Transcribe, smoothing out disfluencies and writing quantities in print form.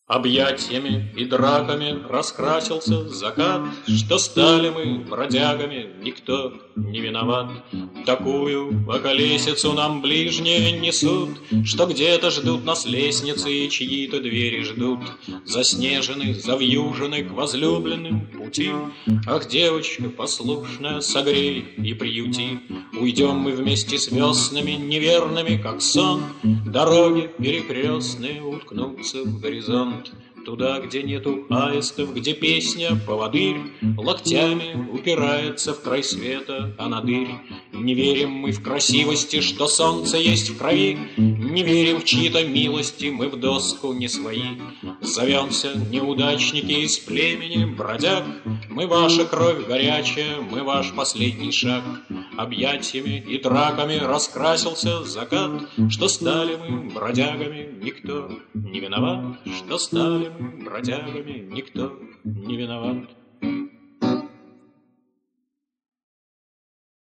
Объятиями и драками раскрасился закат, Что стали мы бродягами, никто не виноват. Такую околесицу нам ближние несут, Что где-то ждут нас лестницы и чьи-то двери ждут. Заснежены, завьюжены к возлюбленным пути. Ах, девочка послушная, согрей и приюти. Уйдем мы вместе с веснами, неверными, как сон. Дороги перекрестные уткнутся в горизонт. Туда, где нету аистов, где песня поводырь локтями упирается в край света, а надырь. Не верим мы в красивости, что солнце есть в крови, Не верим в чьи-то милости, мы в доску не свои. Зовемся неудачники из племени бродяг, Мы ваша кровь горячая, мы ваш последний шаг. Объятиями и драками раскрасился закат, Что стали мы бродягами, никто не виноват, Что стали мы бродягами, никто не виноват.